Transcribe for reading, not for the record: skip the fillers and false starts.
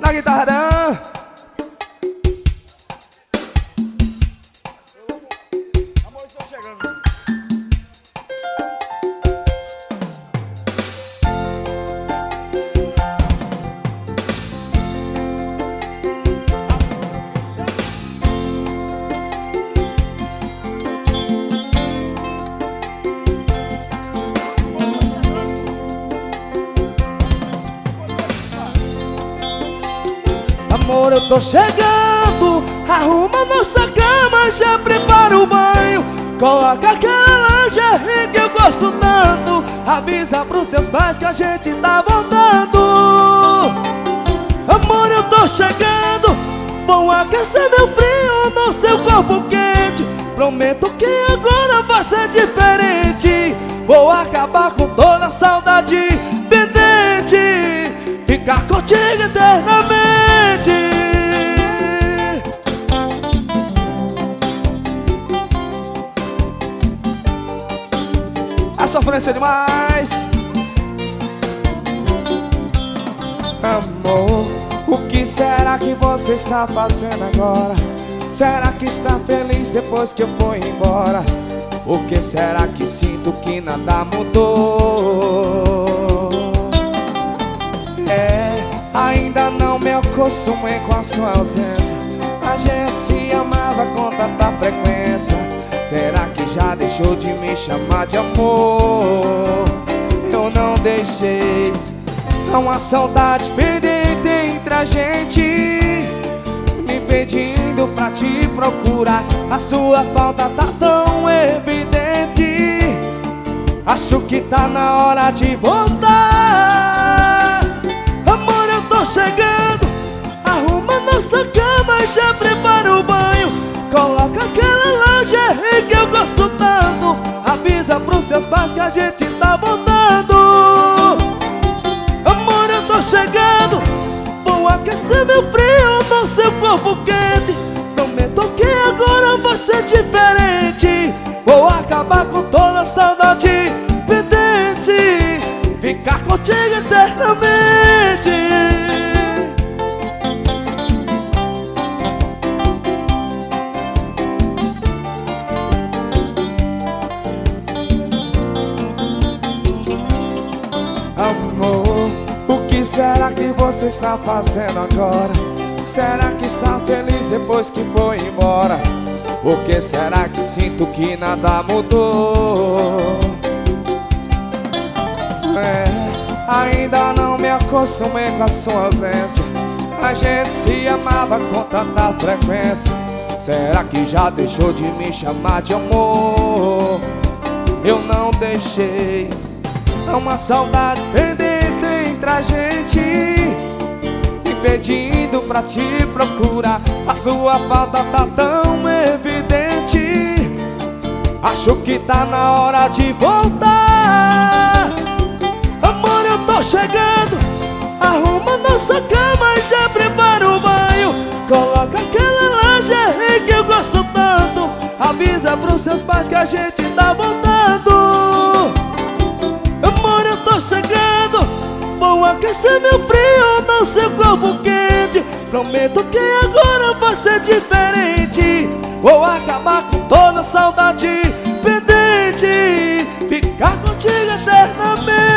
na guitarra. Amor, estou chegando. Amor, eu tô chegando. Arruma nossa cama, já prepara o banho. Coloca aquela lingerie que eu gosto tanto. Avisa pros seus pais que a gente tá voltando. Amor, eu tô chegando. Vou aquecer meu frio no seu corpo quente. Prometo que agora vai ser diferente. Vou acabar com toda a saudade pendente. Ficar contigo eternamente. A sofrência é demais. Amor, o que será que você está fazendo agora? Será que está feliz depois que eu fui embora? O que será que sinto que nada mudou? Ainda não me acostumei com a sua ausência. A gente se amava com tanta frequência. Será que já deixou de me chamar de amor? Eu não deixei. Há uma saudade pendente entre a gente, me pedindo pra te procurar. A sua falta tá tão evidente. Acho que tá na hora de voltar. Amor, eu tô chegando. Arruma nossa cama e já prepara o banho. Coloca aquela lingerie que eu gosto tanto. Avisa pros seus pais que a gente tá voltando. Amor, eu tô chegando. Vou aquecer meu frio no seu corpo quente. Prometo que agora vai ser diferente. Vou acabar com toda a saudade pendente. Ficar contigo eternamente. Amor, o que será que você está fazendo agora? Será que está feliz depois que foi embora? Por que será que sinto que nada mudou? Ainda não me acostumei com a sua ausência. A gente se amava com tanta frequência. Será que já deixou de me chamar de amor? Eu não deixei. Há uma saudade pendente entre a gente, me pedindo pra te procurar. A sua falta tá tão evidente. Acho que tá na hora de voltar. Amor, eu tô chegando. Arruma nossa cama e já prepara o banho. Coloca aquela lingerie que eu gosto tanto. Avisa pros seus pais que a gente tá voltando. Amor, eu tô chegando. Vou aquecer meu frio no seu corpo quente. Prometo que agora vai ser diferente. Vou acabar com toda a saudade pendente. Ficar contigo eternamente.